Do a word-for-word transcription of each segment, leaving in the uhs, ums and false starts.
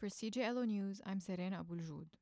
For C J L O News, I'm Serena Abuljoud.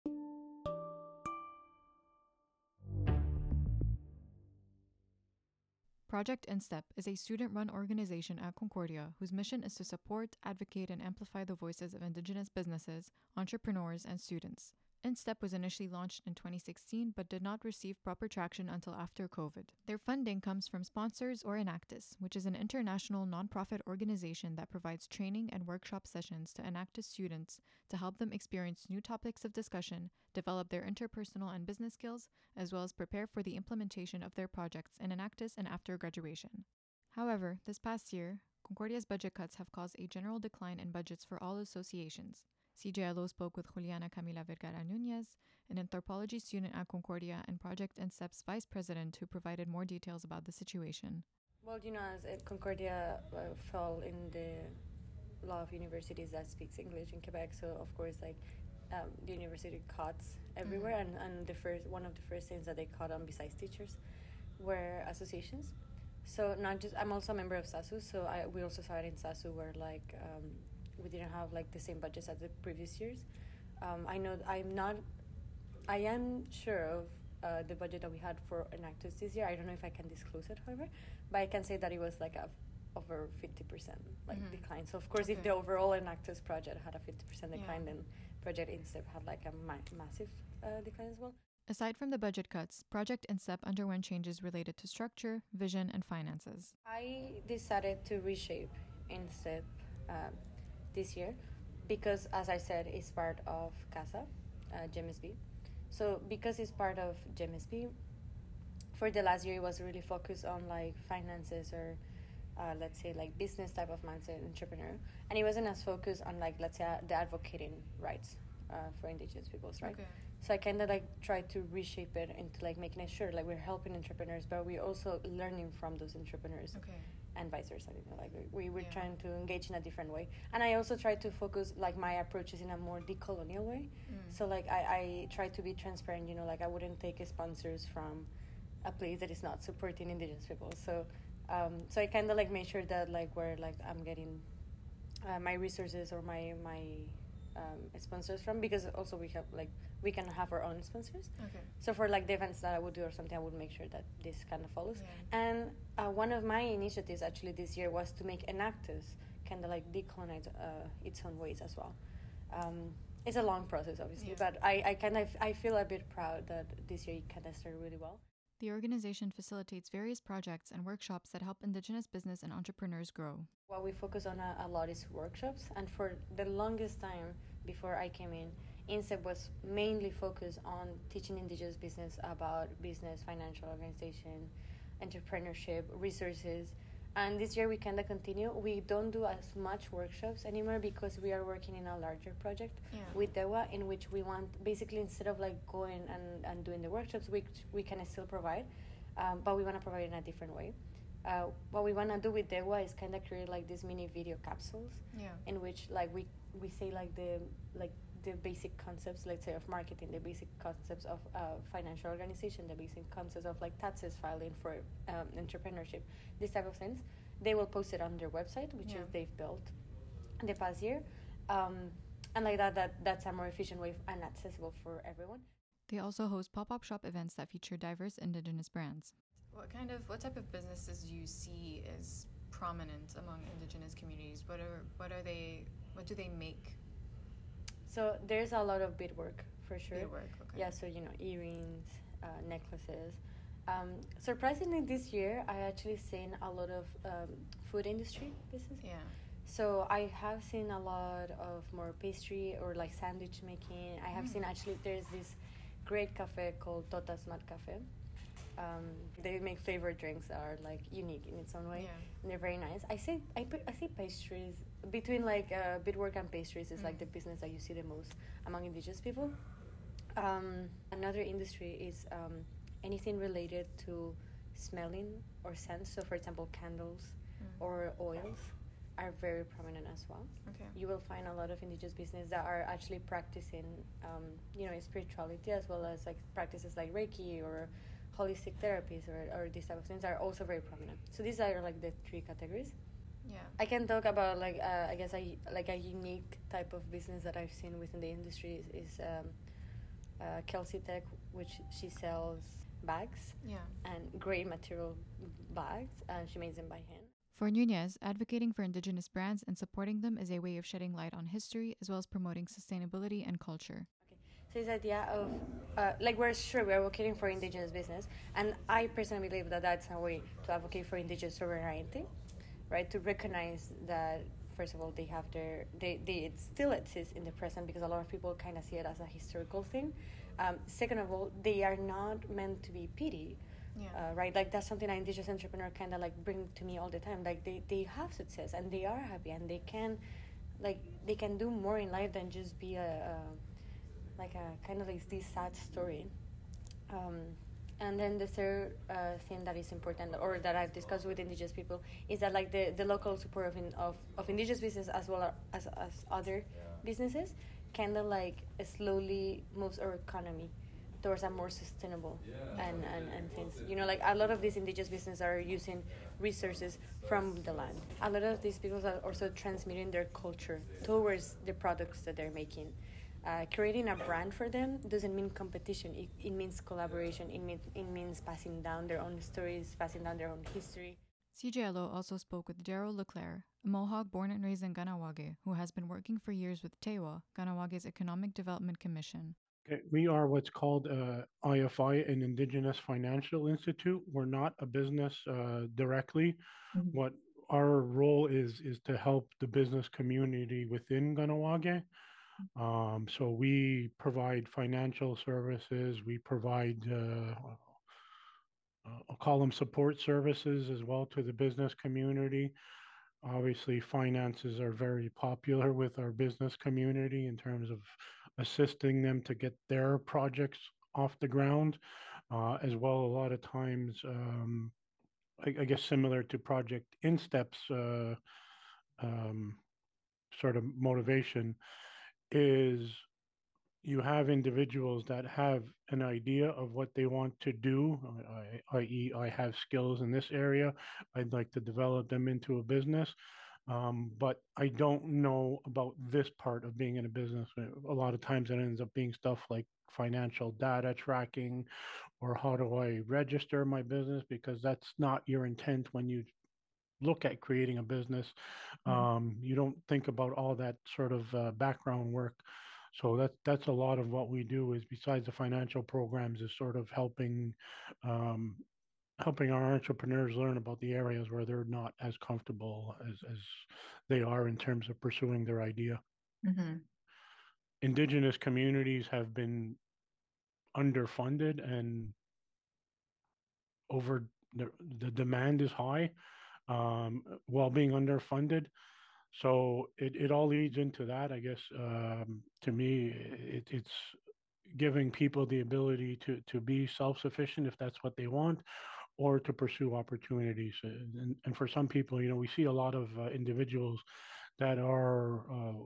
Project InStep is a student-run organization at Concordia whose mission is to support, advocate, and amplify the voices of Indigenous businesses, entrepreneurs, and students. InStep was initially launched in twenty sixteen but did not receive proper traction until after COVID. Their funding comes from sponsors or Enactus, which is an international nonprofit organization that provides training and workshop sessions to Enactus students to help them experience new topics of discussion, develop their interpersonal and business skills, as well as prepare for the implementation of their projects in Enactus and after graduation. However, this past year, Concordia's budget cuts have caused a general decline in budgets for all associations. C J L O spoke with Juliana Camila Vergara Nunez, an anthropology student at Concordia and Project InStep's vice president, who provided more details about the situation. Well, you know, as uh, Concordia uh, fell in the law of universities that speaks English in Quebec, so of course, like um, the university cuts everywhere, mm-hmm. and, and the first one of the first things that they cut on besides teachers were associations. So not just I'm also a member of SASU, so I we also saw it in SASU where like. Um, we didn't have like the same budgets as the previous years. Um, I know I'm not, I am sure of uh, the budget that we had for Enactus this year. I don't know if I can disclose it, however, but I can say that it was like a over fifty percent like mm-hmm. decline. So of course, okay. if the overall Enactus project had a fifty percent decline, yeah. then Project InStep had like a ma- massive uh, decline as well. Aside from the budget cuts, Project InStep underwent changes related to structure, vision, and finances. I decided to reshape InStep um, this year because, as I said, it's part of CASA, uh, G M S B. So because it's part of G M S B, for the last year it was really focused on like finances or uh, let's say like business type of mindset, entrepreneur, and it wasn't as focused on like let's say the advocating rights uh, for Indigenous peoples, right? Okay. So I kind of like tried to reshape it into like making it sure like we're helping entrepreneurs, but we're also learning from those entrepreneurs. Okay. And vice versa, you know, like we, we were yeah. trying to engage in a different way. And I also tried to focus like my approaches in a more decolonial way. Mm. So like I, I tried to be transparent, you know, like I wouldn't take sponsors from a place that is not supporting Indigenous people. So um, so I kind of like made sure that like where like I'm getting uh, my resources or my my um, sponsors from, because also we have like we can have our own sponsors. Okay. So for like the events that I would do or something, I would make sure that this kind of follows. Yeah. And uh, one of my initiatives actually this year was to make Enactus kind of like decolonize uh, its own ways as well. Um, it's a long process, obviously, yeah. but I, I kind of I feel a bit proud that this year it kind of started really well. The organization facilitates various projects and workshops that help Indigenous business and entrepreneurs grow. What we focus on a, a lot is workshops, and for the longest time before I came in, InStep was mainly focused on teaching Indigenous business about business, financial organization, entrepreneurship, resources. And this year we kind of continue. We don't do as much workshops anymore because we are working in a larger project yeah. with DEWA, in which we want, basically instead of like going and, and doing the workshops, which we can still provide, um, but we want to provide it in a different way. Uh, what we want to do with DEWA is kind of create like these mini video capsules yeah. in which like we, we say like the like the basic concepts, let's say, of marketing, the basic concepts of uh, financial organization, the basic concepts of like taxes filing for um, entrepreneurship, this type of things. They will post it on their website, which yeah. is they've built in the past year, um, and like that, that that's a more efficient way and accessible for everyone. They also host pop-up shop events that feature diverse Indigenous brands. What kind of what type of businesses do you see as prominent among Indigenous communities? What are what are they? What do they make? So there's a lot of beadwork for sure. Beadwork, okay. Yeah, so you know, earrings, uh, necklaces. Um, surprisingly, this year I actually seen a lot of um, food industry business. Yeah. So I have seen a lot of more pastry or like sandwich making. I have mm. seen actually there's this great cafe called Totas Mat Cafe. Um, they make flavored drinks that are like unique in its own way, yeah. and they're very nice. I say I put, I see pastries between like uh, beadwork and pastries is mm. like the business that you see the most among Indigenous people. Um, another industry is um, anything related to smelling or scents. So, for example, candles mm. or oils are very prominent as well. Okay. You will find a lot of Indigenous business that are actually practicing, um, you know, spirituality as well as like practices like Reiki or holistic therapies or, or these type of things are also very prominent. So these are like the three categories. Yeah. I can talk about like uh, I guess a like a unique type of business that I've seen within the industry is, is um, uh, Kelsey Tech, which she sells bags Yeah. and gray material bags, and she makes them by hand. For Nunez, advocating for indigenous brands and supporting them is a way of shedding light on history as well as promoting sustainability and culture. Okay. So this idea of uh, like we're sure we're advocating for indigenous business, and I personally believe that that's a way to advocate for indigenous sovereignty, right? To recognize that first of all they have their they, they it still exists in the present because a lot of people kind of see it as a historical thing. Um, second of all, they are not meant to be pity. Yeah. Uh, right, like that's something an indigenous entrepreneur kind of like bring to me all the time. Like they, they have success and they are happy and they can, like they can do more in life than just be a, a like a kind of like this sad story. Um, and then the third uh, thing that is important, or that I've discussed with indigenous people, is that like the, the local support of, in, of of indigenous business as well as as other businesses, kind of like slowly moves our economy towards a more sustainable and, and, and things. You know, like a lot of these indigenous businesses are using resources from the land. A lot of these people are also transmitting their culture towards the products that they're making. Uh, creating a brand for them doesn't mean competition. It, it means collaboration. It, mean, it means passing down their own stories, passing down their own history. C J L O also spoke with Daryl Leclerc, a Mohawk born and raised in Ganawage, who has been working for years with TEWA, Ganawage's Economic Development Commission. Okay, we are what's called uh, I F I, an Indigenous Financial Institute. We're not a business uh, directly. Mm-hmm. What our role is is to help the business community within Ganawage. Um, so we provide financial services. We provide, uh, uh, I'll call them support services as well to the business community. Obviously, finances are very popular with our business community in terms of assisting them to get their projects off the ground, uh, as well. A lot of times, um, I, I guess similar to Project InStep's uh, um, sort of motivation is you have individuals that have an idea of what they want to do, that is, I have skills in this area. I'd like to develop them into a business. Um, but I don't know about this part of being in a business. A lot of times it ends up being stuff like financial data tracking or how do I register my business, because that's not your intent when you look at creating a business. Um, you don't think about all that sort of uh, background work. So that's that's a lot of what we do is, besides the financial programs, is sort of helping um, helping our entrepreneurs learn about the areas where they're not as comfortable as, as they are in terms of pursuing their idea. Mm-hmm. Indigenous communities have been underfunded and over the, the demand is high um, while being underfunded. So it, it all leads into that, I guess. Um, to me, it, it's giving people the ability to, to be self-sufficient if that's what they want, or to pursue opportunities. And, and for some people, you know, we see a lot of uh, individuals that are uh,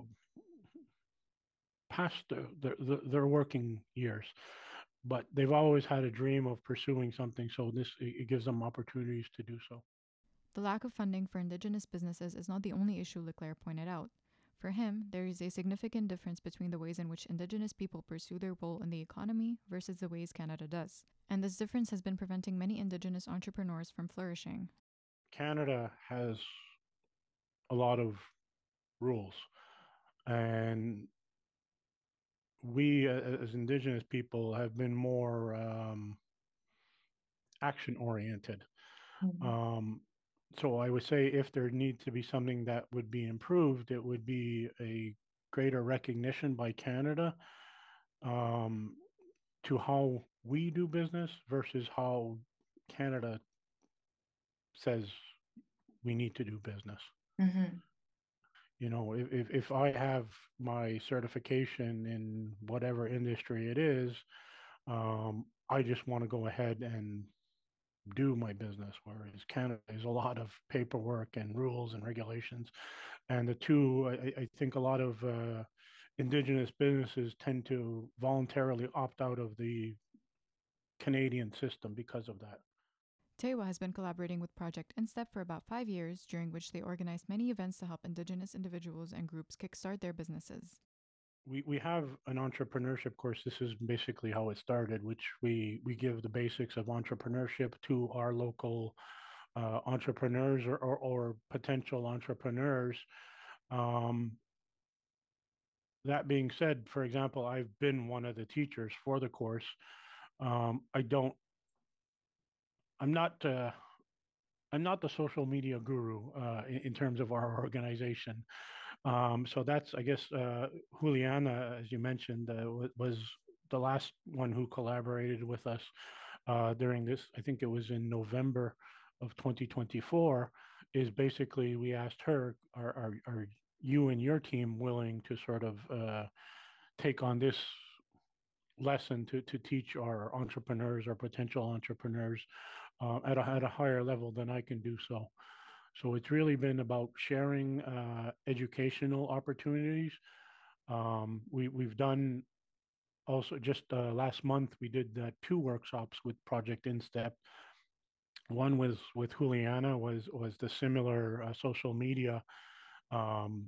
past their, their, their working years, but they've always had a dream of pursuing something. So this, it gives them opportunities to do so. The lack of funding for Indigenous businesses is not the only issue Leclerc pointed out. For him, there is a significant difference between the ways in which Indigenous people pursue their role in the economy versus the ways Canada does. And this difference has been preventing many Indigenous entrepreneurs from flourishing. Canada has a lot of rules, and we as Indigenous people have been more um, action oriented. Mm-hmm. Um, so I would say if there needs to be something that would be improved, it would be a greater recognition by Canada um, to how we do business versus how Canada says we need to do business. Mm-hmm. You know, if, if, if I have my certification in whatever industry it is, um, I just want to go ahead and do my business, whereas Canada is a lot of paperwork and rules and regulations. And the two, I, I think a lot of uh, Indigenous businesses tend to voluntarily opt out of the Canadian system because of that. Tewa has been collaborating with Project InStep for about five years, during which they organized many events to help Indigenous individuals and groups kickstart their businesses. We, we have an entrepreneurship course. This is basically how it started, which we, we give the basics of entrepreneurship to our local uh, entrepreneurs or, or, or potential entrepreneurs. Um, that being said, for example, I've been one of the teachers for the course. Um, I don't, I'm not, uh, I'm not the social media guru uh, in, in terms of our organization. Um, so that's, I guess, uh, Juliana, as you mentioned, uh, was the last one who collaborated with us uh, during this. I think it was in November of twenty twenty-four. Is basically we asked her, are, are, are you and your team willing to sort of uh, take on this lesson to, to teach our entrepreneurs or potential entrepreneurs uh, at, a, at a higher level than I can do so. So it's really been about sharing uh, educational opportunities. Um, we, we've done also just uh, last month, we did uh, two workshops with Project InStep. One was with Juliana, was, was the similar uh, social media, um,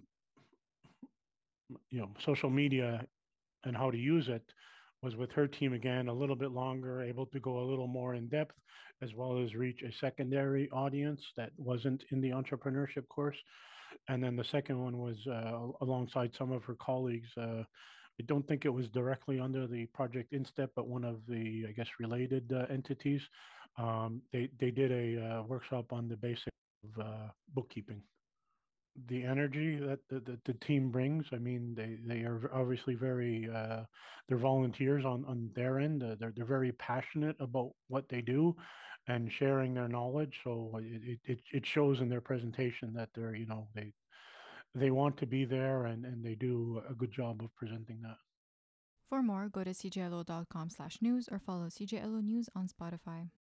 you know, social media and how to use it. Was with her team again, a little bit longer, able to go a little more in depth, as well as reach a secondary audience that wasn't in the entrepreneurship course. And then the second one was uh, alongside some of her colleagues. Uh, I don't think it was directly under the Project InStep, but one of the, I guess, related uh, entities. Um, they they did a uh, workshop on the basics of uh, bookkeeping. The energy that the, the, the team brings. I mean, they, they are obviously very, uh, they're volunteers on, on their end. Uh, they're, they're very passionate about what they do and sharing their knowledge. So it, it, it shows in their presentation that they're, you know, they, they want to be there and, and they do a good job of presenting that. For more, go to c j l o dot com slash news or follow C J L O News on Spotify.